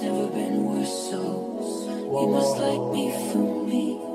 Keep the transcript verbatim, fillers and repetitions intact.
never been worse, so you must like me for me.